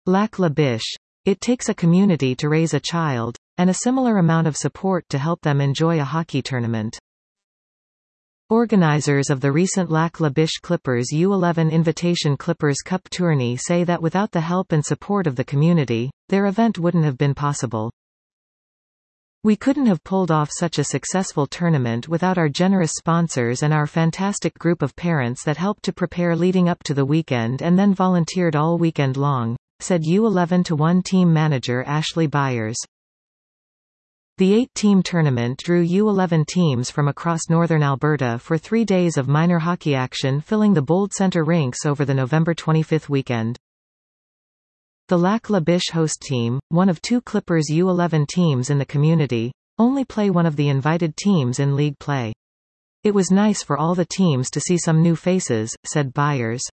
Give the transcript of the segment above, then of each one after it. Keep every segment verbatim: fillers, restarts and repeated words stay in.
Lac La Biche. It takes a community to raise a child, and a similar amount of support to help them enjoy a hockey tournament. Organizers of the recent Lac La Biche Clippers U eleven Invitation Clippers Cup tourney say that without the help and support of the community, their event wouldn't have been possible. We couldn't have pulled off such a successful tournament without our generous sponsors and our fantastic group of parents that helped to prepare leading up to the weekend and then volunteered all weekend long, said U eleven to one team manager Ashley Byers. The eight-team tournament drew U eleven teams from across northern Alberta for three days of minor hockey action, filling the Bold Centre rinks over the November twenty-fifth weekend. The Lac La Biche host team, one of two Clippers U eleven teams in the community, only play one of the invited teams in league play. It was nice for all the teams to see some new faces, said Byers.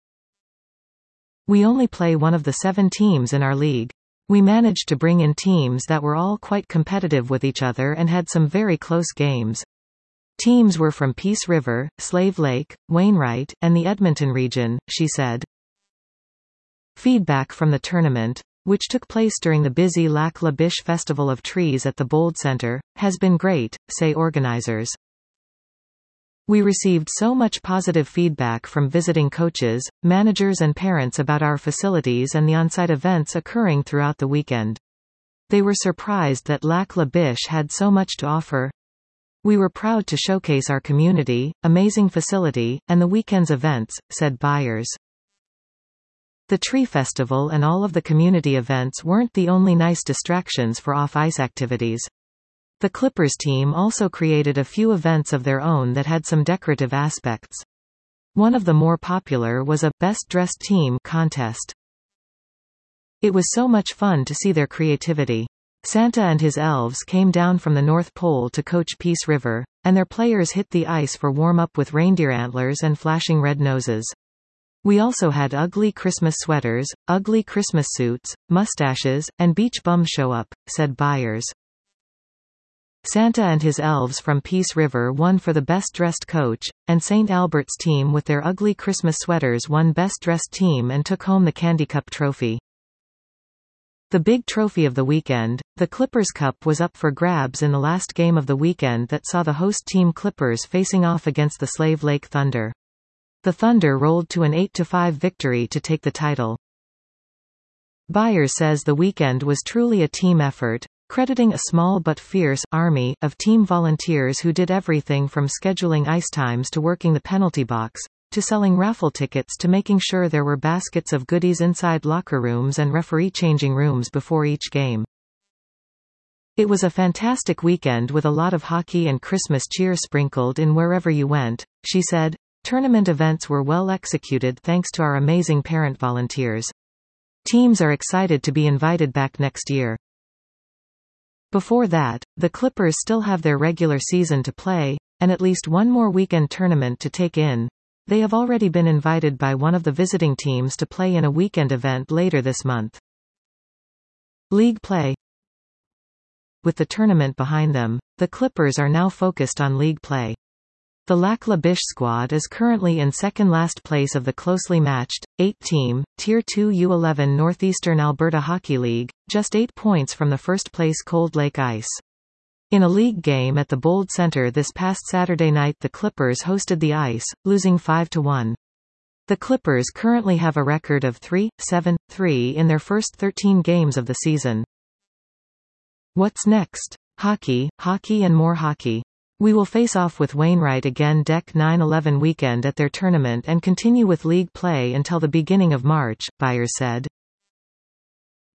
We only play one of the seven teams in our league. We managed to bring in teams that were all quite competitive with each other and had some very close games. Teams were from Peace River, Slave Lake, Wainwright, and the Edmonton region, she said. Feedback from the tournament, which took place during the busy Lac La Biche Festival of Trees at the Bold Centre, has been great, say organizers. We received so much positive feedback from visiting coaches, managers and parents about our facilities and the on-site events occurring throughout the weekend. They were surprised that Lac La Biche had so much to offer. We were proud to showcase our community, amazing facility, and the weekend's events, said Byers. The Tree Festival and all of the community events weren't the only nice distractions for off-ice activities. The Clippers team also created a few events of their own that had some decorative aspects. One of the more popular was a Best Dressed Team contest. It was so much fun to see their creativity. Santa and his elves came down from the North Pole to coach Peace River, and their players hit the ice for warm-up with reindeer antlers and flashing red noses. We also had ugly Christmas sweaters, ugly Christmas suits, mustaches, and beach bums show up, said Byers. Santa and his elves from Peace River won for the Best Dressed Coach, and Saint Albert's team with their ugly Christmas sweaters won Best Dressed Team and took home the Candy Cup trophy. The big trophy of the weekend, the Clippers Cup, was up for grabs in the last game of the weekend that saw the host team Clippers facing off against the Slave Lake Thunder. The Thunder rolled to an eight to five victory to take the title. Byers says the weekend was truly a team effort, crediting a small but fierce army of team volunteers who did everything from scheduling ice times to working the penalty box, to selling raffle tickets to making sure there were baskets of goodies inside locker rooms and referee changing rooms before each game. It was a fantastic weekend with a lot of hockey and Christmas cheer sprinkled in wherever you went, she said. Tournament events were well executed thanks to our amazing parent volunteers. Teams are excited to be invited back next year. Before that, the Clippers still have their regular season to play, and at least one more weekend tournament to take in. They have already been invited by one of the visiting teams to play in a weekend event later this month. League play. With the tournament behind them, the Clippers are now focused on league play. The Lac La Biche squad is currently in second-last place of the closely matched, eight-team, Tier two U eleven Northeastern Alberta Hockey League, just eight points from the first-place Cold Lake Ice. In a league game at the Bold Centre this past Saturday night, the Clippers hosted the Ice, losing five to one. The Clippers currently have a record of three, seven, three in their first thirteen games of the season. What's next? Hockey, hockey and more hockey. We will face off with Wainwright again Deck nine eleven weekend at their tournament and continue with league play until the beginning of March, Byers said.